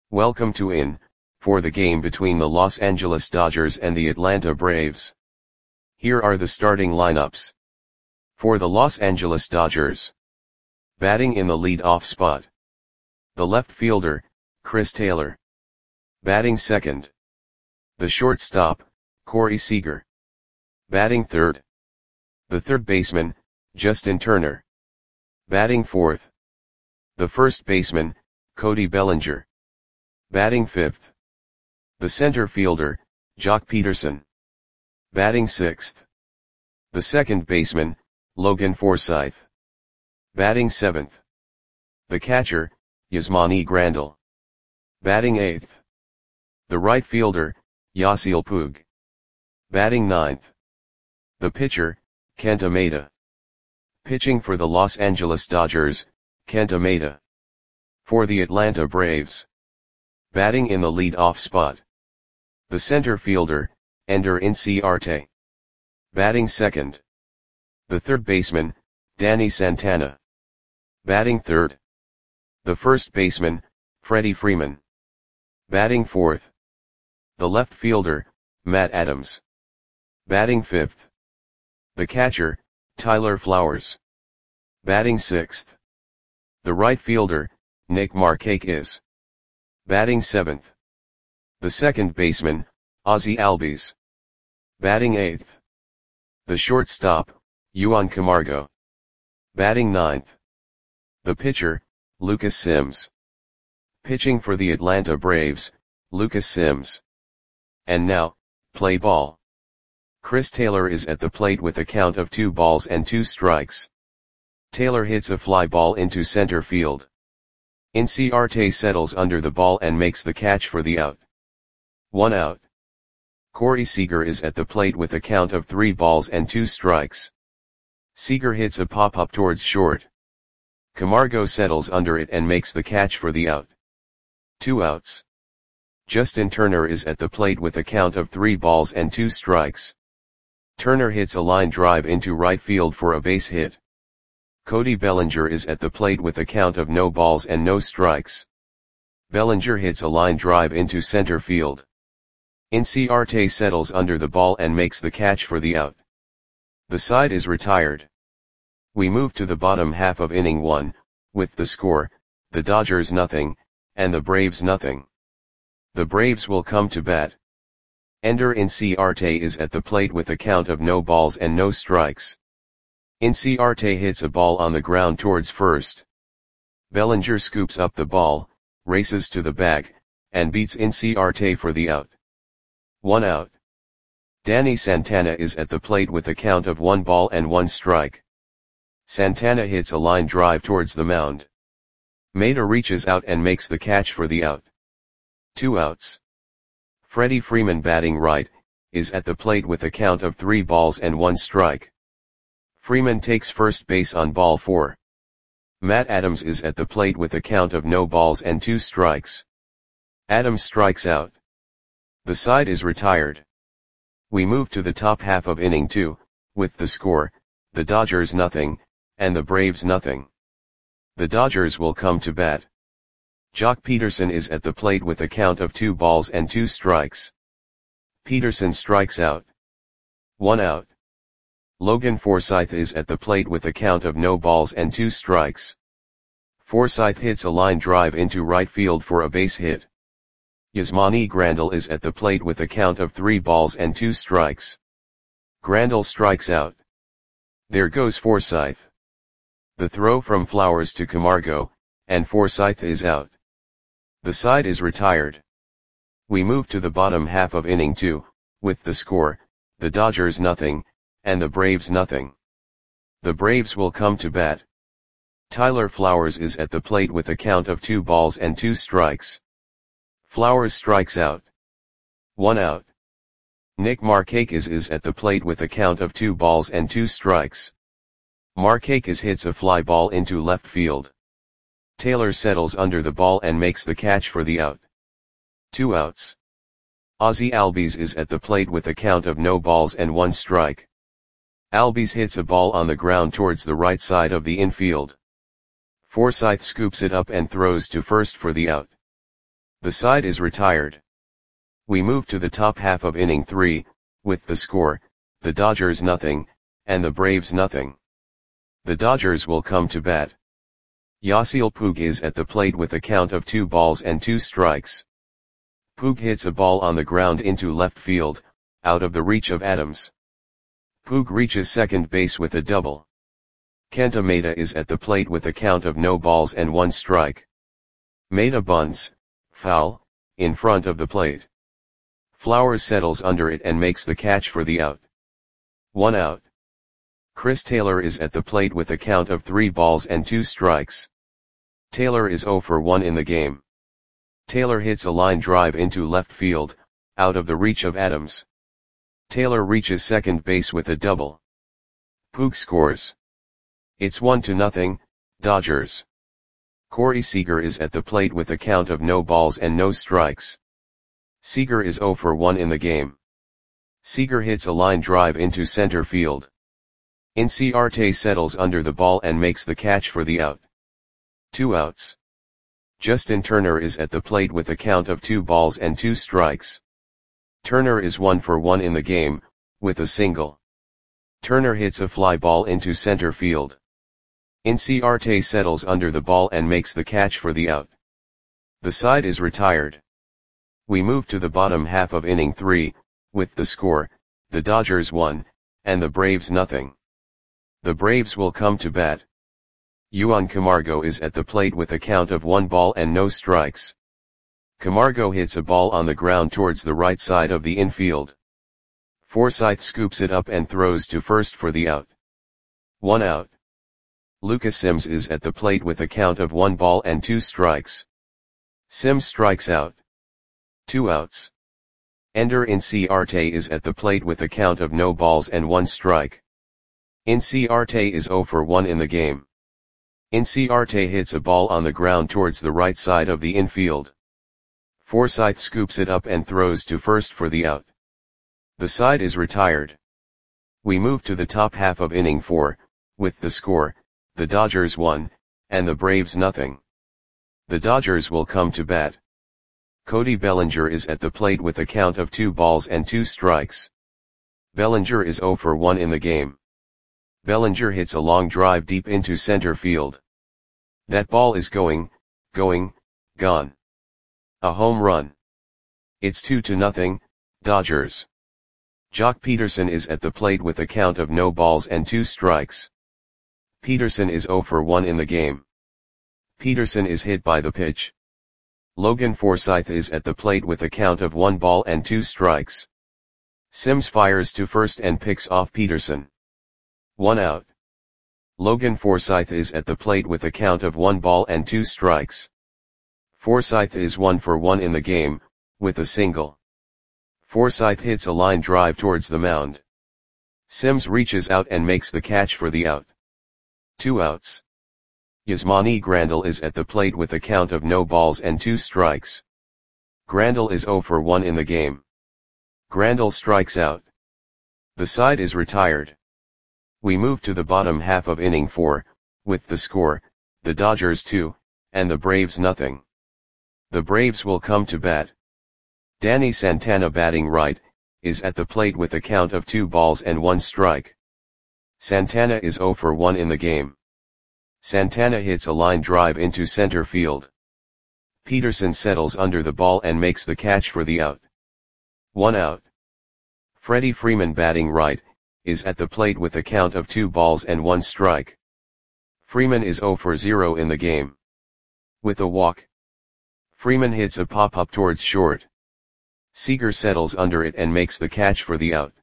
Welcome to In, for the game between the Los Angeles Dodgers and the Atlanta Braves. Here are the starting lineups. For the Los Angeles Dodgers. Batting in the lead-off spot. The left fielder, Chris Taylor. Batting second. The shortstop, Corey Seager. Batting third. The third baseman, Justin Turner. Batting fourth. The first baseman, Cody Bellinger. Batting fifth. The center fielder, Joc Pederson. Batting sixth. The second baseman, Logan Forsythe. Batting seventh. The catcher, Yasmani Grandal. Batting eighth. The right fielder, Yasiel Puig. Batting ninth. The pitcher, Kenta Maeda. Pitching for the Los Angeles Dodgers, Kenta Maeda. For the Atlanta Braves. Batting in the lead-off spot. The center fielder, Ender Inciarte. Batting second. The third baseman, Danny Santana. Batting third. The first baseman, Freddie Freeman. Batting fourth. The left fielder, Matt Adams. Batting fifth. The catcher, Tyler Flowers. Batting sixth. The right fielder, Nick Markakis. Batting seventh. The second baseman, Ozzie Albies. Batting eighth. The shortstop, Juan Camargo. Batting ninth. The pitcher, Lucas Sims. Pitching for the Atlanta Braves, Lucas Sims. And now, play ball. Chris Taylor is at the plate with a count of 2 balls and 2 strikes. Taylor hits a fly ball into center field. Inciarte settles under the ball and makes the catch for the out. 1 out. Corey Seager is at the plate with a count of 3 balls and 2 strikes. Seager hits a pop-up towards short. Camargo settles under it and makes the catch for the out. 2 outs. Justin Turner is at the plate with a count of 3 balls and 2 strikes. Turner hits a line drive into right field for a base hit. Cody Bellinger is at the plate with a count of no balls and no strikes. Bellinger hits a line drive into center field. Inciarte settles under the ball and makes the catch for the out. The side is retired. We move to the bottom half of inning 1, with the score, the Dodgers nothing, and the Braves nothing. The Braves will come to bat. Ender Inciarte is at the plate with a count of no balls and no strikes. Inciarte hits a ball on the ground towards first. Bellinger scoops up the ball, races to the bag, and beats Inciarte for the out. 1 out. Danny Santana is at the plate with a count of 1 ball and 1 strike. Santana hits a line drive towards the mound. Maeda reaches out and makes the catch for the out. 2 outs. Freddie Freeman, batting right, is at the plate with a count of 3 balls and 1 strike. Freeman takes first base on ball 4. Matt Adams is at the plate with a count of no balls and 2 strikes. Adams strikes out. The side is retired. We move to the top half of inning 2, with the score, the Dodgers nothing, and the Braves nothing. The Dodgers will come to bat. Joc Pederson is at the plate with a count of 2 balls and 2 strikes. Pederson strikes out. 1 out. Logan Forsythe is at the plate with a count of no balls and 2 strikes. Forsythe hits a line drive into right field for a base hit. Yasmani Grandal is at the plate with a count of 3 balls and 2 strikes. Grandal strikes out. There goes Forsythe. The throw from Flowers to Camargo, and Forsythe is out. The side is retired. We move to the bottom half of inning 2, with the score, the Dodgers nothing, and the Braves nothing. The Braves will come to bat. Tyler Flowers is at the plate with a count of 2 balls and 2 strikes. Flowers strikes out. 1 out. Nick Markakis is at the plate with a count of 2 balls and 2 strikes. Markakis hits a fly ball into left field. Taylor settles under the ball and makes the catch for the out. 2 outs. Ozzie Albies is at the plate with a count of no balls and 1 strike. Albies hits a ball on the ground towards the right side of the infield. Forsythe scoops it up and throws to first for the out. The side is retired. We move to the top half of inning 3, with the score, the Dodgers nothing, and the Braves nothing. The Dodgers will come to bat. Yasiel Puig is at the plate with a count of 2 balls and 2 strikes. Puig hits a ball on the ground into left field, out of the reach of Adams. Puig reaches second base with a double. Kenta Maeda is at the plate with a count of no balls and 1 strike. Maeda bunts, foul, in front of the plate. Flowers settles under it and makes the catch for the out. 1 out. Chris Taylor is at the plate with a count of 3 balls and 2 strikes. Taylor is 0 for 1 in the game. Taylor hits a line drive into left field, out of the reach of Adams. Taylor reaches second base with a double. Puig scores. It's 1-0, Dodgers. Corey Seager is at the plate with a count of no balls and no strikes. Seager is 0 for 1 in the game. Seager hits a line drive into center field. Inciarte settles under the ball and makes the catch for the out. 2 outs. Justin Turner is at the plate with a count of 2 balls and 2 strikes. Turner is 1 for 1 in the game, with a single. Turner hits a fly ball into center field. Inciarte settles under the ball and makes the catch for the out. The side is retired. We move to the bottom half of inning 3, with the score, the Dodgers 1, and the Braves nothing. The Braves will come to bat. Juan Camargo is at the plate with a count of 1 ball and no strikes. Camargo hits a ball on the ground towards the right side of the infield. Forsythe scoops it up and throws to first for the out. 1 out. Lucas Sims is at the plate with a count of 1 ball and 2 strikes. Sims strikes out. 2 outs. Ender Inciarte is at the plate with a count of no balls and 1 strike. Inciarte is 0 for 1 in the game. Inciarte hits a ball on the ground towards the right side of the infield. Forsythe scoops it up and throws to first for the out. The side is retired. We move to the top half of inning 4, with the score, the Dodgers 1, and the Braves nothing. The Dodgers will come to bat. Cody Bellinger is at the plate with a count of 2 balls and 2 strikes. Bellinger is 0 for 1 in the game. Bellinger hits a long drive deep into center field. That ball is gone. A home run. It's 2-0, Dodgers. Jock Peterson is at the plate with a count of no balls and 2 strikes. Peterson is 0 for 1 in the game. Peterson is hit by the pitch. Logan Forsythe is at the plate with a count of 1 ball and 2 strikes. Sims fires to first and picks off Peterson. 1 out. Logan Forsythe is at the plate with a count of 1 ball and 2 strikes. Forsythe is 1 for 1 in the game, with a single. Forsythe hits a line drive towards the mound. Sims reaches out and makes the catch for the out. 2 outs. Yasmani Grandal is at the plate with a count of no balls and 2 strikes. Grandal is 0 for 1 in the game. Grandal strikes out. The side is retired. We move to the bottom half of inning 4, with the score, the Dodgers 2, and the Braves nothing. The Braves will come to bat. Danny Santana batting right, is at the plate with a count of 2 balls and 1 strike. Santana is 0 for 1 in the game. Santana hits a line drive into center field. Peterson settles under the ball and makes the catch for the out. 1 out. Freddie Freeman batting right, is at the plate with a count of 2 balls and 1 strike. Freeman is 0 for 0 in the game. With a walk. Freeman hits a pop-up towards short. Seager settles under it and makes the catch for the out.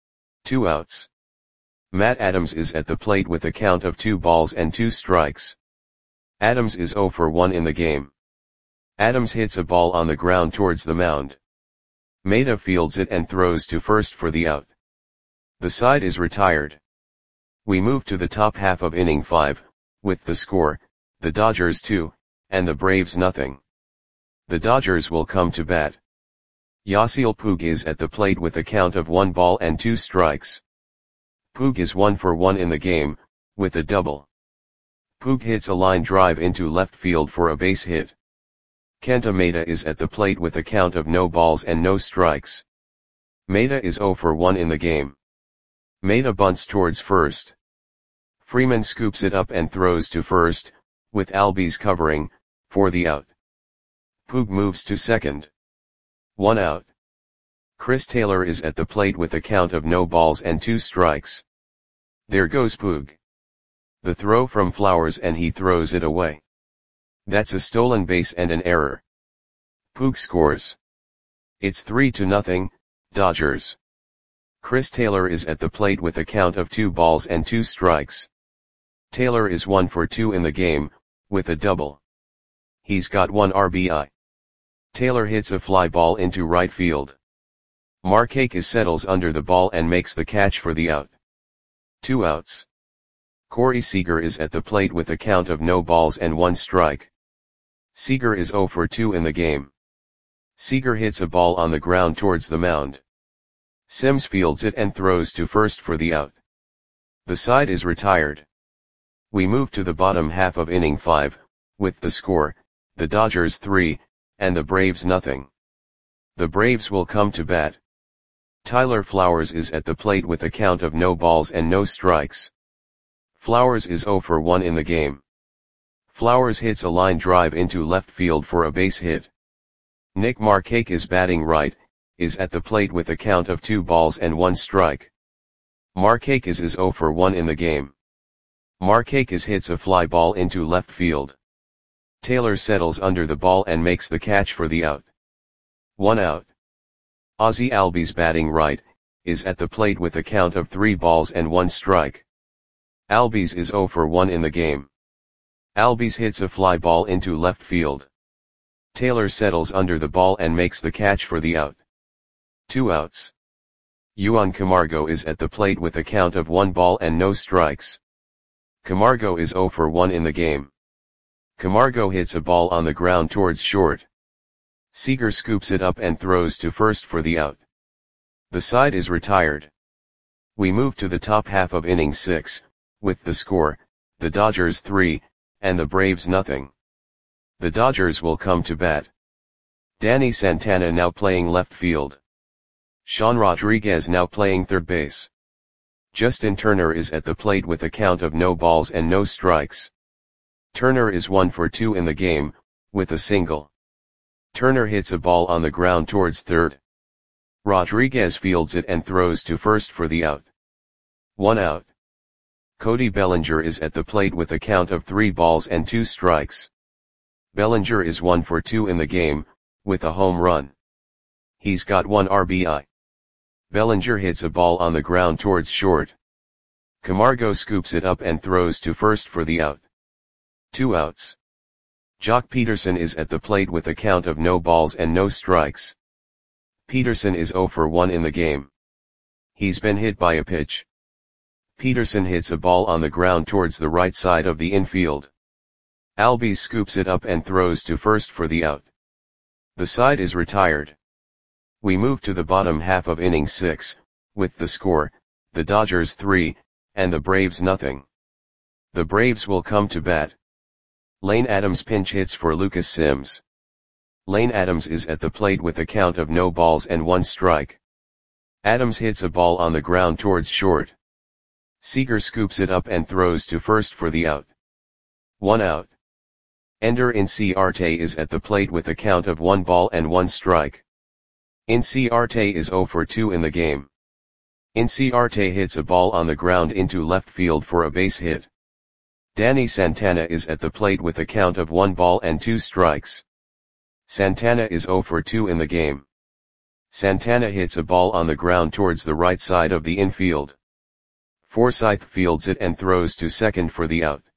2 outs. Matt Adams is at the plate with a count of 2 balls and 2 strikes. Adams is 0 for 1 in the game. Adams hits a ball on the ground towards the mound. Maeda fields it and throws to first for the out. The side is retired. We move to the top half of inning 5, with the score, the Dodgers 2, and the Braves nothing. The Dodgers will come to bat. Yasiel Puig is at the plate with a count of 1 ball and 2 strikes. Puig is 1 for 1 in the game, with a double. Puig hits a line drive into left field for a base hit. Kenta Maeda is at the plate with a count of no balls and no strikes. Maeda is 0 for 1 in the game. Maeda bunts towards first. Freeman scoops it up and throws to first, with Albies covering, for the out. Puig moves to second. 1 out. Chris Taylor is at the plate with a count of no balls and 2 strikes. There goes Puig. The throw from Flowers and he throws it away. That's a stolen base and an error. Puig scores. It's 3-0, Dodgers. Chris Taylor is at the plate with a count of 2 balls and 2 strikes. Taylor is 1 for 2 in the game, with a double. He's got 1 RBI. Taylor hits a fly ball into right field. Markakis settles under the ball and makes the catch for the out. 2 outs. Corey Seager is at the plate with a count of no balls and 1 strike. Seager is 0 for 2 in the game. Seager hits a ball on the ground towards the mound. Sims fields it and throws to first for the out. The side is retired. We move to the bottom half of inning 5, with the score, the Dodgers 3, and the Braves nothing. The Braves will come to bat. Tyler Flowers is at the plate with a count of no balls and no strikes. Flowers is 0 for 1 in the game. Flowers hits a line drive into left field for a base hit. Nick Markakis, batting right, is at the plate with a count of 2 balls and 1 strike. Markakis is 0 for 1 in the game. Markakis hits a fly ball into left field. Taylor settles under the ball and makes the catch for the out. 1 out. Ozzie Albies, batting right, is at the plate with a count of 3 balls and 1 strike. Albies is 0 for 1 in the game. Albies hits a fly ball into left field. Taylor settles under the ball and makes the catch for the out. 2 outs. Juan Camargo is at the plate with a count of 1 ball and no strikes. Camargo is 0 for 1 in the game. Camargo hits a ball on the ground towards short. Seager scoops it up and throws to first for the out. The side is retired. We move to the top half of inning 6, with the score, the Dodgers 3, and the Braves nothing. The Dodgers will come to bat. Danny Santana now playing left field. Sean Rodriguez now playing third base. Justin Turner is at the plate with a count of no balls and no strikes. Turner is 1 for 2 in the game, with a single. Turner hits a ball on the ground towards third. Rodriguez fields it and throws to first for the out. 1 out. Cody Bellinger is at the plate with a count of 3 balls and 2 strikes. Bellinger is 1 for 2 in the game, with a home run. He's got 1 RBI. Bellinger hits a ball on the ground towards short. Camargo scoops it up and throws to first for the out. 2 outs. Jock Peterson is at the plate with a count of no balls and no strikes. Peterson is 0 for 1 in the game. He's been hit by a pitch. Peterson hits a ball on the ground towards the right side of the infield. Albies scoops it up and throws to first for the out. The side is retired. We move to the bottom half of inning 6, with the score, the Dodgers 3, and the Braves nothing. The Braves will come to bat. Lane Adams pinch hits for Lucas Sims. Lane Adams is at the plate with a count of no balls and 1 strike. Adams hits a ball on the ground towards short. Seager scoops it up and throws to first for the out. 1 out. Ender Inciarte is at the plate with a count of 1 ball and 1 strike. Inciarte is 0 for 2 in the game. Inciarte hits a ball on the ground into left field for a base hit. Danny Santana is at the plate with a count of 1 ball and 2 strikes. Santana is 0 for 2 in the game. Santana hits a ball on the ground towards the right side of the infield. Forsythe fields it and throws to second for the out.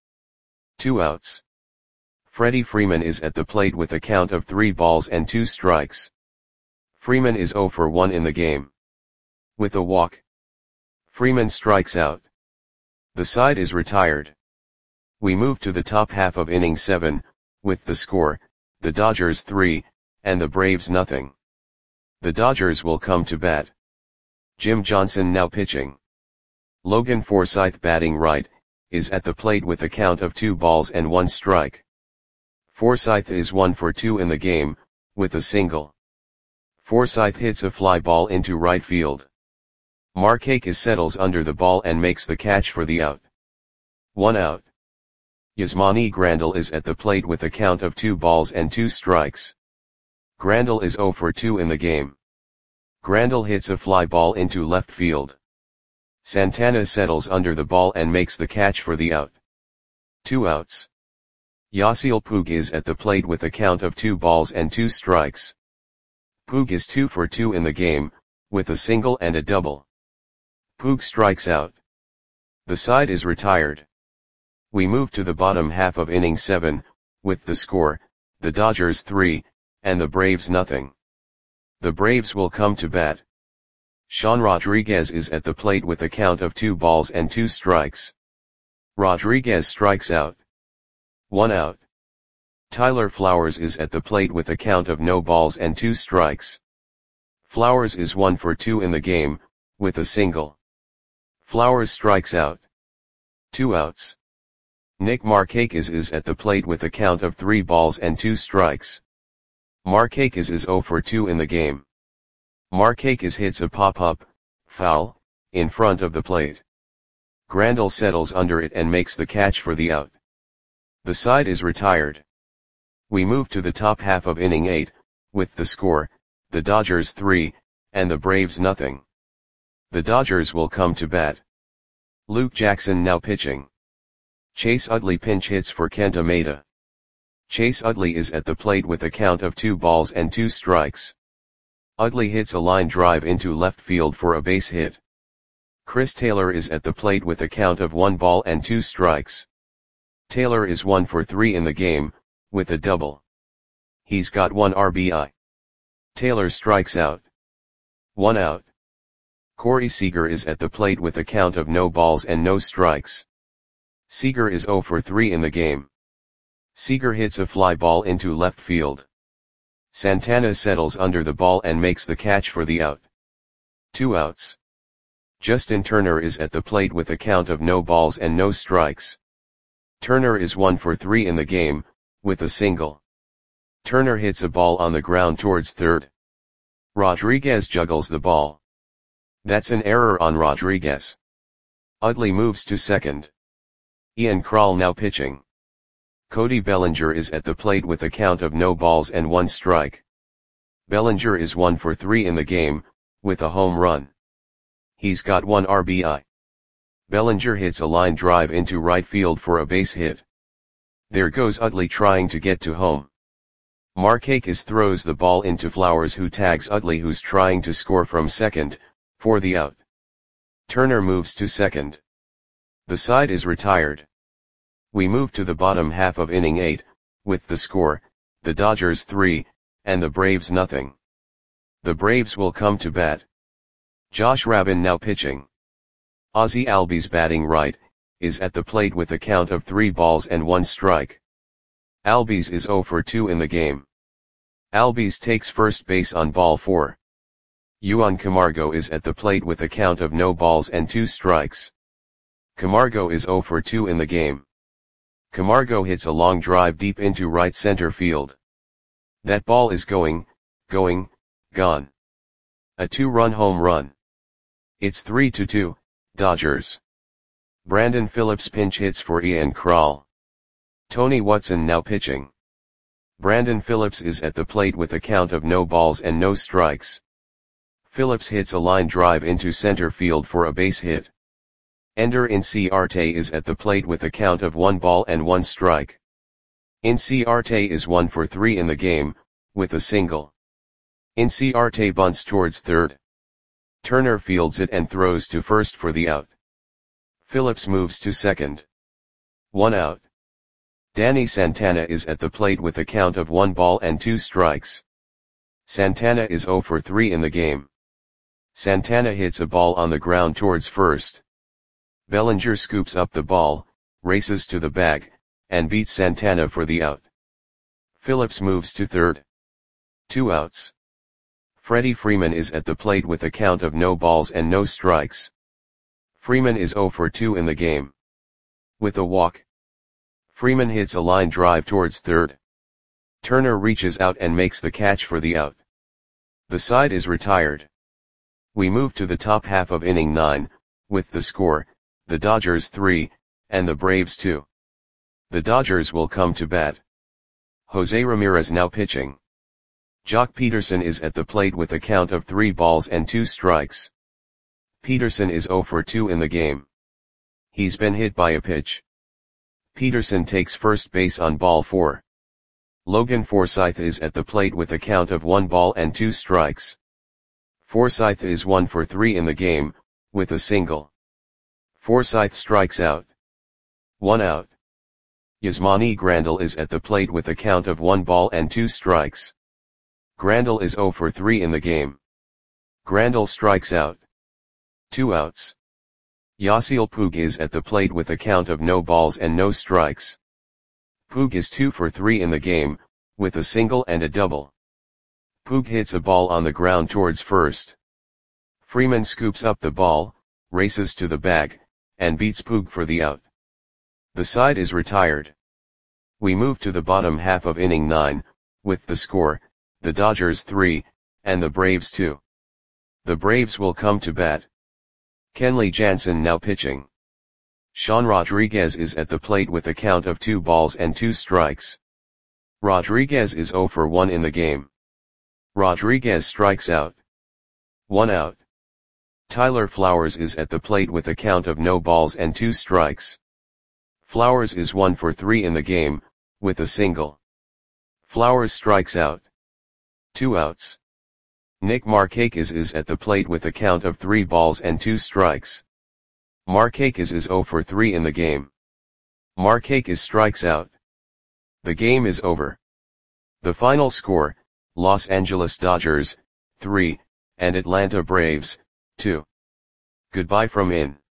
2 outs. Freddie Freeman is at the plate with a count of 3 balls and 2 strikes. Freeman is 0 for 1 in the game. With a walk, Freeman strikes out. The side is retired. We move to the top half of inning 7, with the score, the Dodgers 3, and the Braves nothing. The Dodgers will come to bat. Jim Johnson now pitching. Logan Forsythe, batting right, is at the plate with a count of 2 balls and 1 strike. Forsythe is 1 for 2 in the game, with a single. Forsythe hits a fly ball into right field. Markakis settles under the ball and makes the catch for the out. 1 out. Yasmani Grandal is at the plate with a count of 2 balls and 2 strikes. Grandal is 0 for 2 in the game. Grandal hits a fly ball into left field. Santana settles under the ball and makes the catch for the out. 2 outs. Yasiel Puig is at the plate with a count of 2 balls and 2 strikes. Puig is 2 for 2 in the game, with a single and a double. Puig strikes out. The side is retired. We move to the bottom half of inning 7, with the score, the Dodgers 3, and the Braves nothing. The Braves will come to bat. Sean Rodriguez is at the plate with a count of 2 balls and 2 strikes. Rodriguez strikes out. 1 out. Tyler Flowers is at the plate with a count of no balls and 2 strikes. Flowers is 1 for 2 in the game, with a single. Flowers strikes out. 2 outs. Nick Markakis is at the plate with a count of 3 balls and 2 strikes. Markakis is 0 for 2 in the game. Markakis hits a pop-up, foul, in front of the plate. Grandal settles under it and makes the catch for the out. The side is retired. We move to the top half of inning 8, with the score, the Dodgers 3, and the Braves nothing. The Dodgers will come to bat. Luke Jackson now pitching. Chase Utley pinch hits for Kenta Maeda. Chase Utley is at the plate with a count of 2 balls and 2 strikes. Utley hits a line drive into left field for a base hit. Chris Taylor is at the plate with a count of 1 ball and 2 strikes. Taylor is 1 for 3 in the game, with a double. He's got 1 RBI. Taylor strikes out. 1 out. Corey Seager is at the plate with a count of no balls and no strikes. Seager is 0 for 3 in the game. Seager hits a fly ball into left field. Santana settles under the ball and makes the catch for the out. 2 outs. Justin Turner is at the plate with a count of no balls and no strikes. Turner is 1 for 3 in the game, with a single. Turner hits a ball on the ground towards third. Rodriguez juggles the ball. That's an error on Rodriguez. Utley moves to second. Ian Krall now pitching. Cody Bellinger is at the plate with a count of no balls and 1 strike. Bellinger is 1 for 3 in the game, with a home run. He's got 1 RBI. Bellinger hits a line drive into right field for a base hit. There goes Utley trying to get to home. Markakis throws the ball into Flowers, who tags Utley, who's trying to score from second, for the out. Turner moves to second. The side is retired. We move to the bottom half of inning 8, with the score, the Dodgers 3, and the Braves nothing. The Braves will come to bat. Josh Rabin now pitching. Ozzie Albies batting right, is at the plate with a count of 3 balls and 1 strike. Albies is 0 for 2 in the game. Albies takes first base on ball 4. Juan Camargo is at the plate with a count of no balls and 2 strikes. Camargo is 0 for 2 in the game. Camargo hits a long drive deep into right center field. That ball is gone. A 2-run home run. It's 3-2, Dodgers. Brandon Phillips pinch hits for Ian Krall. Tony Watson now pitching. Brandon Phillips is at the plate with a count of no balls and no strikes. Phillips hits a line drive into center field for a base hit. Ender Inciarte is at the plate with a count of 1 ball and 1 strike. Inciarte is 1 for 3 in the game, with a single. Inciarte bunts towards third. Turner fields it and throws to first for the out. Phillips moves to second. 1 out. Danny Santana is at the plate with a count of 1 ball and 2 strikes. Santana is 0 for 3 in the game. Santana hits a ball on the ground towards first. Bellinger scoops up the ball, races to the bag, and beats Santana for the out. Phillips moves to third. 2 outs. Freddie Freeman is at the plate with a count of no balls and no strikes. Freeman is 0 for 2 in the game. With a walk. Freeman hits a line drive towards third. Turner reaches out and makes the catch for the out. The side is retired. We move to the top half of inning 9, with the score, the Dodgers 3, and the Braves 2. The Dodgers will come to bat. Jose Ramirez now pitching. Joc Pederson is at the plate with a count of 3 balls and 2 strikes. Pederson is 0 for 2 in the game. He's been hit by a pitch. Pederson takes first base on ball 4. Logan Forsythe is at the plate with a count of 1 ball and 2 strikes. Forsythe is 1 for 3 in the game, with a single. Forsythe strikes out. 1 out. Yasmani Grandal is at the plate with a count of 1 ball and 2 strikes. Grandal is 0 for 3 in the game. Grandal strikes out. 2 outs. Yasiel Puig is at the plate with a count of no balls and no strikes. Puig is 2 for 3 in the game, with a single and a double. Puig hits a ball on the ground towards first. Freeman scoops up the ball, races to the bag, and beats Puig for the out. The side is retired. We move to the bottom half of inning 9, with the score, the Dodgers 3, and the Braves 2. The Braves will come to bat. Kenley Jansen now pitching. Sean Rodriguez is at the plate with a count of 2 balls and 2 strikes. Rodriguez is 0 for 1 in the game. Rodriguez strikes out. 1 out. Tyler Flowers is at the plate with a count of no balls and 2 strikes. Flowers is 1 for 3 in the game, with a single. Flowers strikes out. 2 outs. Nick Markakis is at the plate with a count of 3 balls and 2 strikes. Markakis is 0 for 3 in the game. Markakis strikes out. The game is over. The final score, Los Angeles Dodgers, 3, and Atlanta Braves, 2. Goodbye from in.